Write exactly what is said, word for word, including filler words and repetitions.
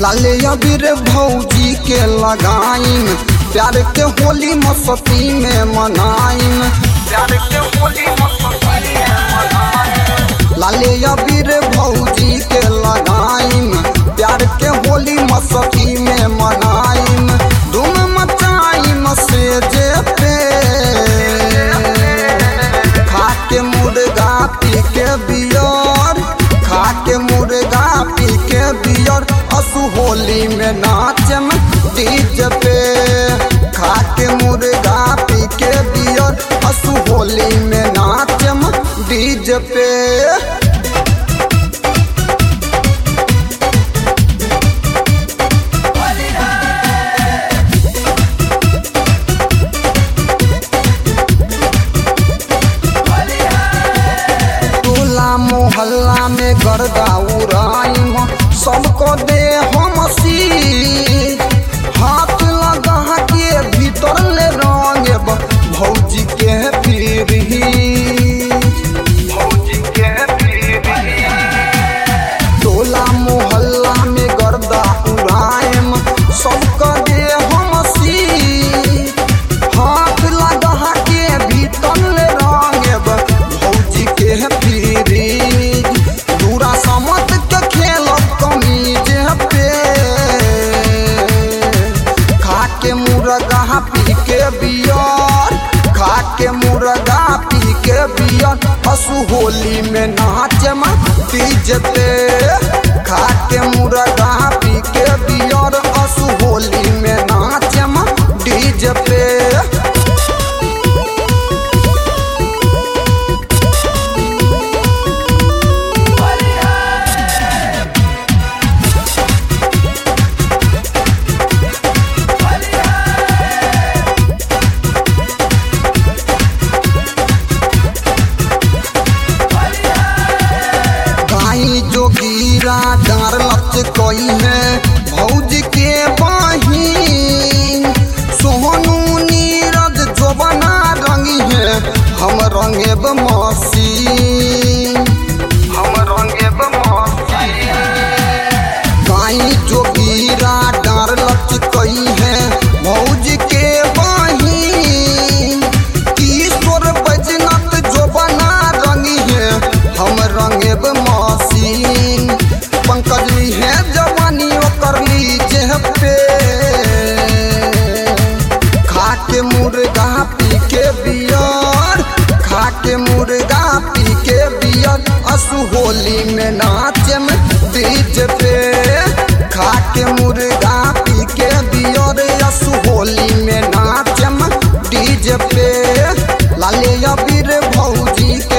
लाले अबीर भौजी के लगाइन, प्यार के होली मस्ती में मनाइन, प्यार के होली मस्ती में मनाइन। लाले अबीर भौजी के लगाइन, प्यार के होली मस्ती में मनाइन। धूम मचाइन सेजे पे, खा के मुर्गा पी के बियर, खा के मुर्गा पी के बियर। असु होली में नाचम डीजे पे, खा के मुर्गा पी के बियर। असु होली में नाचम डीजे पे। मोहल्ला में गर्दा उड़ाइम, सबको दे हम सी, हाथ लगा के भीतर ले रंगेब भौजी के पीरी, भौजी के पीरी। टोला मोहल्ला में गर्दा उड़ाइम, सबको दे हम सी, हाथ लगा के भीतर ले रंगेब भौजी के पीरी। दूरा समत के खेलब कमीज पे, खा के मुर्गा पी के बियर, खा के मुर्गा पी के बियर। असु होली में नाचम डीजे पे, खा के मुर्गा पी के बियर। असु होली में नाचम डीजे पे। जोगीरा डार लचकई है भौजी के बहिन, सोहनू नीरज जोबना रंगी है हम रंगेब मसीन, हम रंगेब मसीन। गाई जोगीरा डार लचकई है भौजी के बहिन, किशोर बैजनाथ जोबना रंगी है हम रंगेब मसीन। पंकज ली है जवानी ओकर लीजे पे, खा के मुर्गा पी के बियर, खा के मुर्गा पी के बियर। असु होली में नाचम डीजे पे, खा के मुर्गा पी के बियर। असु होली में नाचम डीजे पे। लाले अबीर भौजी